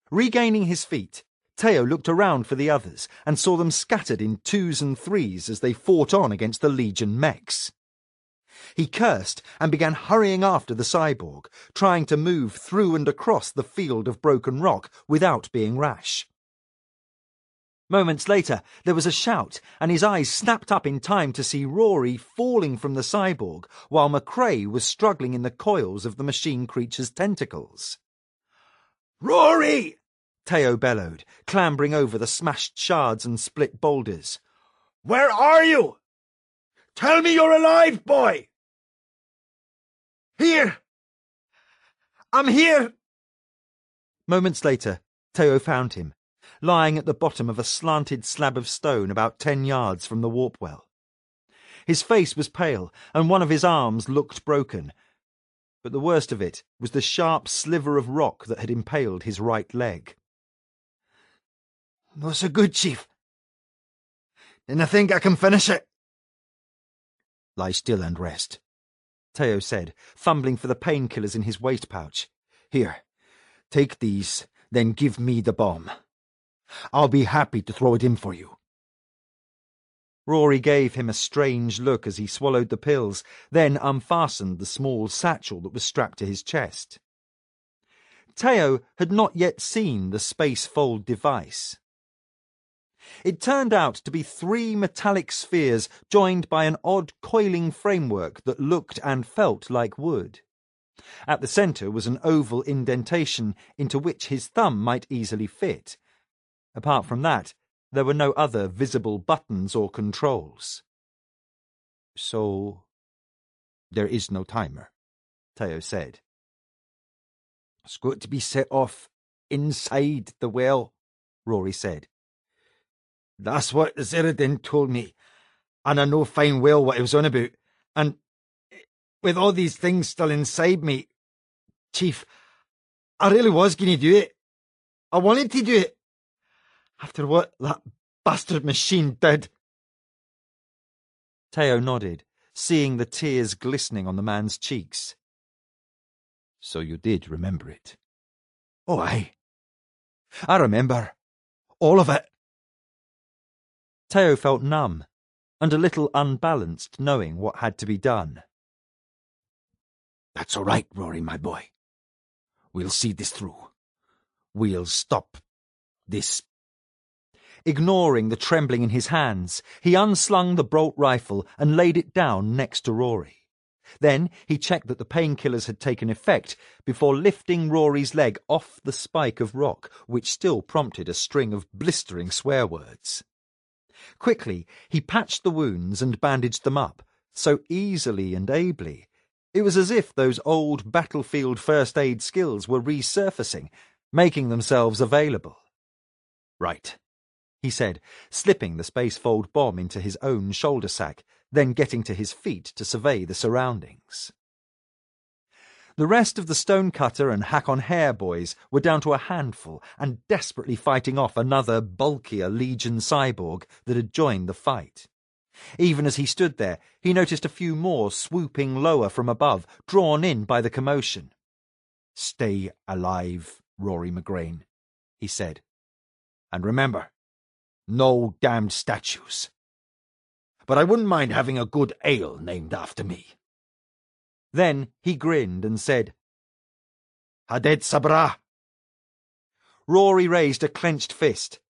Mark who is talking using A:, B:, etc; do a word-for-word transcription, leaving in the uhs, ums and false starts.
A: Regaining his feet, Teo looked around for the others and saw them scattered in twos and threes as they fought on against the Legion mechs. He cursed and began hurrying after the cyborg, trying to move through and across the field of broken rock without being rash. Moments later, there was a shout, and his eyes snapped up in time to see Rory falling from the cyborg while McCrae was struggling in the coils of the machine creature's tentacles.
B: "Rory!"
A: Teo bellowed, clambering over the smashed shards and split boulders.
B: "Where are you? Tell me you're alive, boy!" "Here! I'm here!"
A: Moments later, Teo found him, lying at the bottom of a slanted slab of stone about ten yards from the warp well. His face was pale, and one of his arms looked broken, but the worst of it was the sharp sliver of rock that had impaled his right leg.
B: "No so good, Chief. Then I think I can finish it."
A: "Lie still and rest," Teo said, fumbling for the painkillers in his waist pouch. "Here, take these, then give me the bomb. I'll be happy to throw it in for you." Rory gave him a strange look as he swallowed the pills, then unfastened the small satchel that was strapped to his chest. Teo had not yet seen the Space Fold device. It turned out to be three metallic spheres joined by an odd coiling framework that looked and felt like wood. At the centre was an oval indentation into which his thumb might easily fit. Apart from that, there were no other visible buttons or controls. "So, there is no timer," Teo said.
B: "It's got to be set off inside the well," Rory said. "That's what Zerdin told me, and I know fine well what he was on about. And with all these things still inside me, Chief, I really was going to do it. I wanted to do it. After what that bastard machine did."
A: Teo nodded, seeing the tears glistening on the man's cheeks.
B: "So you did remember it?" "Oh, aye. I remember. All of it."
A: Teo felt numb, and a little unbalanced knowing what had to be done.
B: "That's all right, Rory, my boy. We'll see this through. We'll stop this."
A: Ignoring the trembling in his hands, he unslung the bolt rifle and laid it down next to Rory. Then he checked that the painkillers had taken effect before lifting Rory's leg off the spike of rock, which still prompted a string of blistering swear words. Quickly, he patched the wounds and bandaged them up, so easily and ably. It was as if those old battlefield first aid skills were resurfacing, making themselves available.
B: "Right,"
A: he said, slipping the Spacefold bomb into his own shoulder sack, then getting to his feet to survey the surroundings. The rest of the Stonecutter and Hack-on-Hair boys were down to a handful and desperately fighting off another bulkier Legion cyborg that had joined the fight. Even as he stood there, he noticed a few more swooping lower from above, drawn in by the commotion.
B: "Stay alive, Rory McGrain," he said. "And remember, no damned statues. But I wouldn't mind having a good ale named after me."
A: Then he grinned and said,
B: "Hadet Sabra."
A: Rory raised a clenched fist,